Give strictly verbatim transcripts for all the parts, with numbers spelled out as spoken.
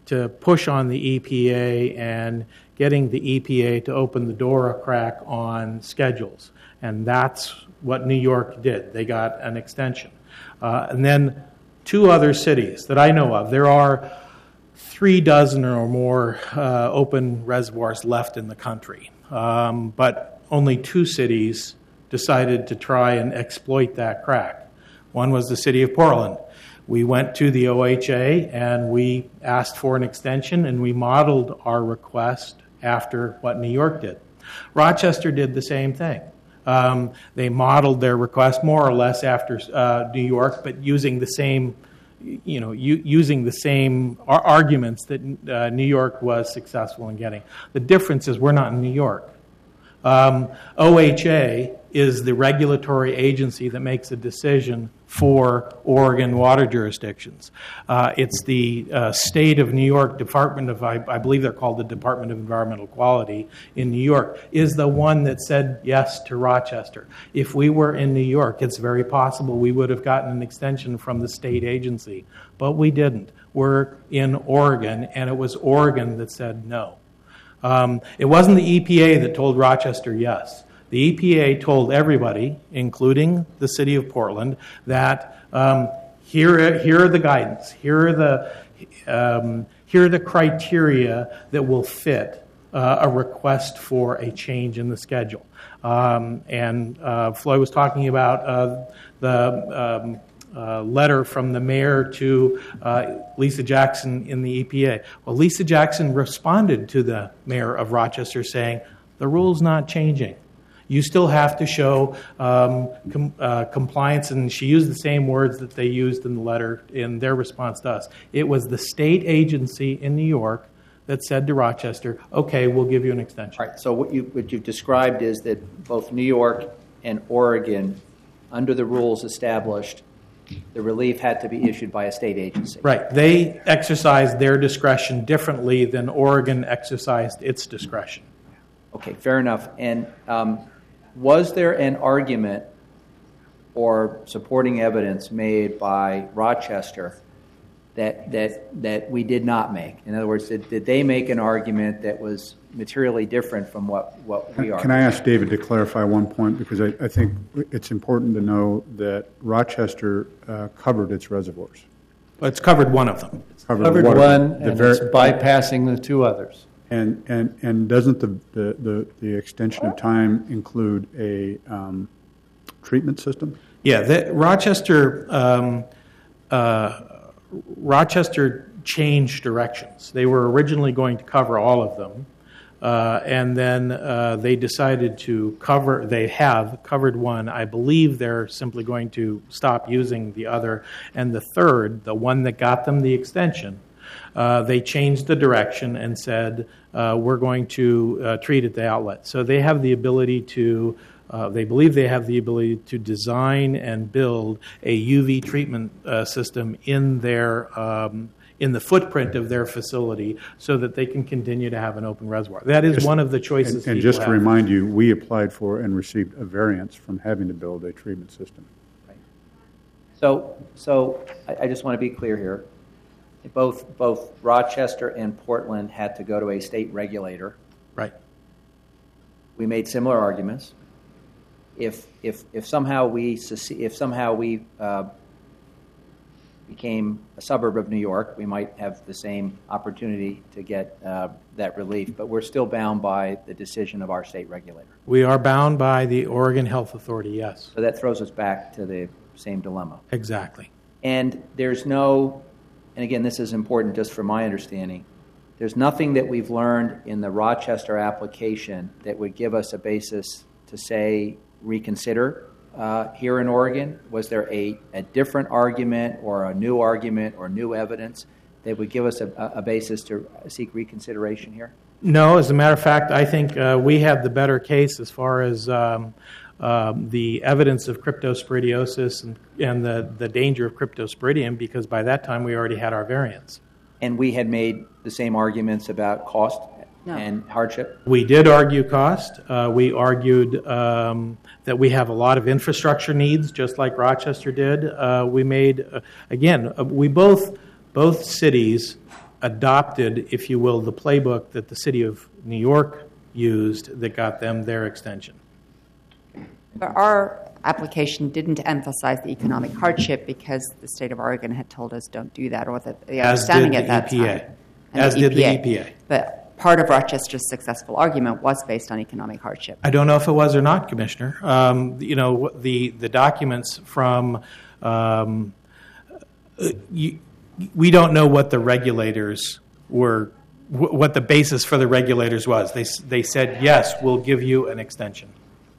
to push on the E P A and getting the E P A to open the door a crack on schedules. And that's what New York did. They got an extension. Uh, and then two other cities that I know of. There are three dozen or more uh, open reservoirs left in the country. Um, but only two cities decided to try and exploit that crack. One was the city of Portland. We went to the O H A and we asked for an extension, and we modeled our request after what New York did. Rochester did the same thing. Um, they modeled their request more or less after uh, New York, but using the same, you know, u- using the same ar- arguments that uh, New York was successful in getting. The difference is we're not in New York. Um, O H A is the regulatory agency that makes a decision for Oregon water jurisdictions. Uh, it's the uh, state of New York Department of, I, I believe they're called the Department of Environmental Quality in New York, is the one that said yes to Rochester. If we were in New York, it's very possible we would have gotten an extension from the state agency, but we didn't. We're in Oregon, and it was Oregon that said no. Um, it wasn't the E P A that told Rochester yes. The E P A told everybody, including the city of Portland, that um, here, here are the guidance, here are the, um, here are the criteria that will fit uh, a request for a change in the schedule. Um, and uh, Floyd was talking about uh, the um, uh, letter from the mayor to uh, Lisa Jackson in the E P A. Well, Lisa Jackson responded to the mayor of Rochester saying, the rule's not changing. You still have to show um, com- uh, compliance, and she used the same words that they used in the letter in their response to us. It was the state agency in New York that said to Rochester, okay, we'll give you an extension. All right, so what, you, what you've described is that both New York and Oregon, under the rules established, the relief had to be issued by a state agency. Right. They exercised their discretion differently than Oregon exercised its discretion. Okay, fair enough. And um, was there an argument or supporting evidence made by Rochester that that that we did not make? In other words, did, did they make an argument that was materially different from what, what we are? Can I ask David to clarify one point? Because I, I think it's important to know that Rochester uh, covered its reservoirs. Well, it's covered one of them. It's covered, covered water, one, the and ver- it's bypassing the two others. And and and doesn't the the, the, the extension of time include a um, treatment system? Yeah, the, Rochester um, uh, Rochester changed directions. They were originally going to cover all of them, uh, and then uh, they decided to cover. They have covered one. I believe they're simply going to stop using the other, and the third, the one that got them the extension. Uh, they changed the direction and said, uh, we're going to uh, treat at the outlet. So they have the ability to, uh, they believe they have the ability to design and build a U V treatment uh, system in their, um, in the footprint of their facility so that they can continue to have an open reservoir. That is just, one of the choices. And, and just to have. remind you, we applied for and received a variance from having to build a treatment system. Right. So, so I, I just want to be clear here. Both both Rochester and Portland had to go to a state regulator. Right. We made similar arguments. If if if somehow we if somehow we uh, became a suburb of New York, we might have the same opportunity to get uh, that relief. But we're still bound by the decision of our state regulator. We are bound by the Oregon Health Authority. Yes. So that throws us back to the same dilemma. Exactly. And there's no. And again, this is important just for my understanding. There's nothing that we've learned in the Rochester application that would give us a basis to say reconsider uh, here in Oregon. Was there a, a different argument or a new argument or new evidence that would give us a, a basis to seek reconsideration here? No, as a matter of fact, I think uh, we have the better case as far as um, Um, the evidence of cryptosporidiosis and, and the, the danger of cryptosporidium, because by that time we already had our variants. And we had made the same arguments about cost no. and hardship? We did argue cost. Uh, we argued um, that we have a lot of infrastructure needs, just like Rochester did. Uh, we made, uh, again, uh, we both, both cities adopted, if you will, the playbook that the city of New York used that got them their extension. But our application didn't emphasize the economic hardship because the state of Oregon had told us don't do that, or that the As understanding did at the that E P A. time. And As did the E P A. But part of Rochester's successful argument was based on economic hardship. I don't know if it was or not, Commissioner. Um, you know, the, the documents from, um, you, we don't know what the regulators were, what the basis for the regulators was. They, they said, yes, we'll give you an extension.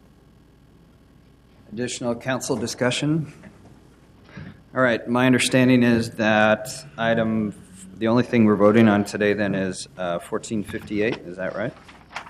Additional council discussion? All right, my understanding is that item, the only thing we're voting on today then is uh, fourteen fifty-eight, is that right?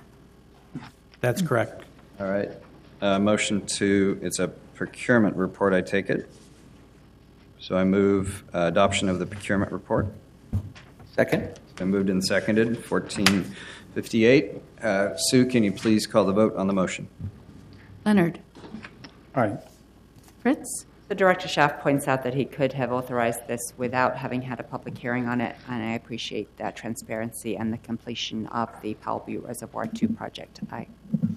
That's correct. All right, uh, motion to, it's a procurement report, I take it. So I move uh, adoption of the procurement report. Second? It's been moved and seconded, fourteen fifty-eight. Uh, Sue, can you please call the vote on the motion? Leonard. Aye. Fritz. The Director Schaaf points out that he could have authorized this without having had a public hearing on it, and I appreciate that transparency and the completion of the Powell Butte Reservoir two project. Aye.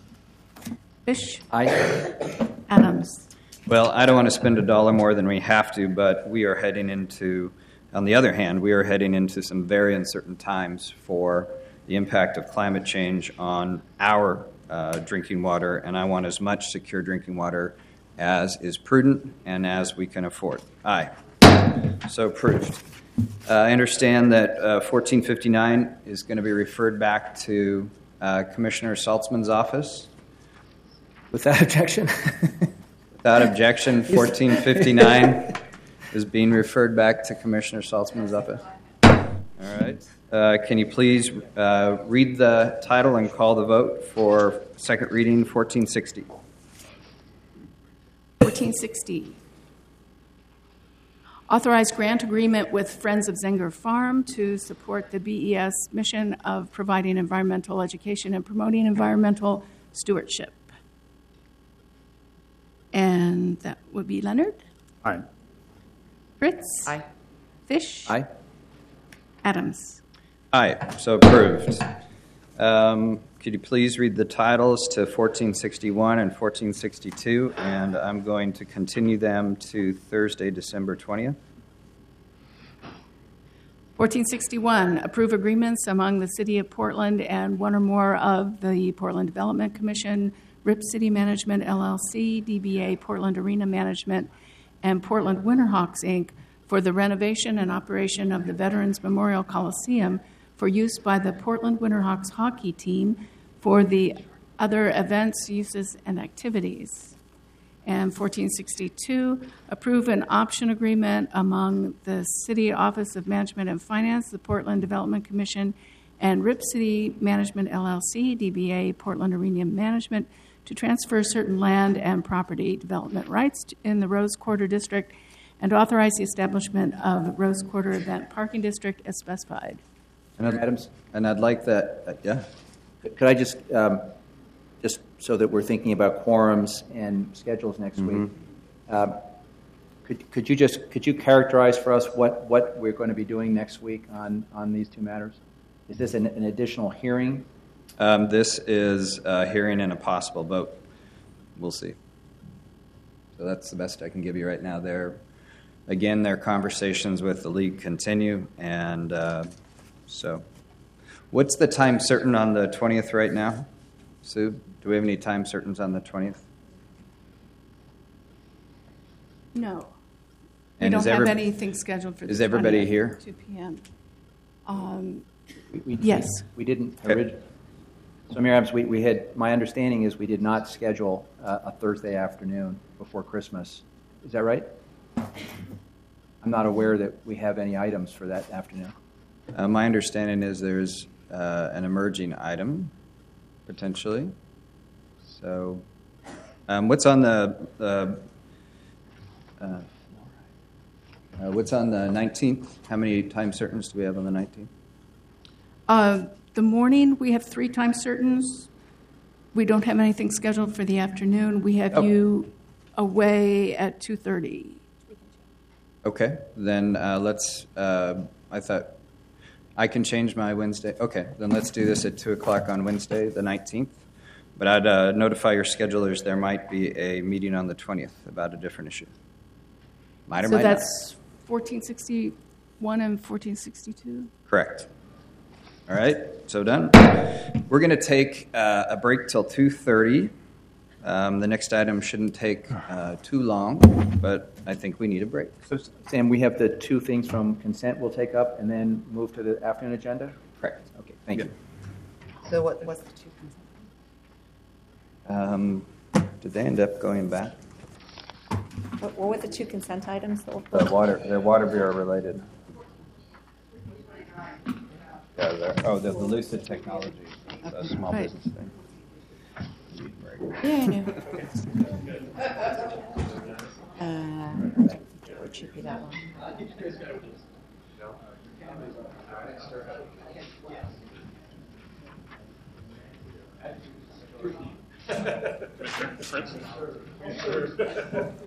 Fish. Aye. Adams. Well, I don't want to spend a dollar more than we have to, but we are heading into, on the other hand, we are heading into some very uncertain times for the impact of climate change on our uh, drinking water, and I want as much secure drinking water as is prudent and as we can afford. Aye. So approved. Uh, I understand that uh, fourteen fifty-nine is going to be referred back to uh, Commissioner Saltzman's office. Without objection? Without objection, fourteen fifty-nine is being referred back to Commissioner Saltzman's office. All right. Uh, can you please uh, read the title and call the vote for second reading fourteen sixty? fourteen sixty. Authorized grant agreement with Friends of Zenger Farm to support the B E S mission of providing environmental education and promoting environmental stewardship. And that would be Leonard. Aye. Fritz. Aye. Fish. Aye. Adams. Aye, so approved. Um, could you please read the titles to fourteen sixty-one and fourteen sixty-two, and I'm going to continue them to Thursday, December twentieth. fourteen sixty-one, approve agreements among the City of Portland and one or more of the Portland Development Commission, R I P City Management, L L C, D B A Portland Arena Management, and Portland Winterhawks, Incorporated for the renovation and operation of the Veterans Memorial Coliseum for use by the Portland Winterhawks hockey team for the other events, uses, and activities. And fourteen sixty-two, approve an option agreement among the City Office of Management and Finance, the Portland Development Commission, and R I P City Management, L L C, D B A Portland Arena Management to transfer certain land and property development rights in the Rose Quarter District and authorize the establishment of Rose Quarter Event Parking District as specified. And I'd, Adams? and I'd like that, uh, yeah. Could I just, um, just so that we're thinking about quorums and schedules next Mm-hmm. week, um, could, could you just, could you characterize for us what, what we're going to be doing next week on, on these two matters? Is this an, an additional hearing? Um, this is a hearing and a possible vote. We'll see. So that's the best I can give you right now. There, again, their conversations with the league continue, and uh, so, what's the time certain on the twentieth right now, Sue? Do we have any time certains on the twentieth? No. We And don't is have every- anything scheduled for the is everybody twentieth, here? two p.m. Um, We, we, Yes. We didn't Okay. originally. So, Mayor Adams, we, we had, my understanding is we did not schedule uh, a Thursday afternoon before Christmas. Is that right? I'm not aware that we have any items for that afternoon. Uh, my understanding is there's uh, an emerging item, potentially. So, um, what's on the uh, uh, uh, what's on the nineteenth? How many time certains do we have on the nineteenth? uh, the morning, we have three time certains. We don't have anything scheduled for the afternoon. We have Oh. you away at two thirty. Okay, then uh, let's. Uh, I thought I can change my Wednesday. Okay, then let's do this at two o'clock on Wednesday, the nineteenth. But I'd uh, notify your schedulers there might be a meeting on the twentieth about a different issue. Might or So might that's fourteen sixty-one and fourteen sixty-two? not. Correct. All right, so done. We're going to take uh, a break till two thirty. Um, the next item shouldn't take uh, too long, but I think we need a break. So, Sam, we have the two things from consent we'll take up and then move to the afternoon agenda? Correct. Okay, thank Yeah. you. So what, what's the two consent? Um, did they end up going back? What, what were the two consent items? that were The pulled? water, they're water bureau related. Yeah, they're, oh, the, the Lucid Technology, a small Right. business thing. Yeah, I know. uh, it should be that one.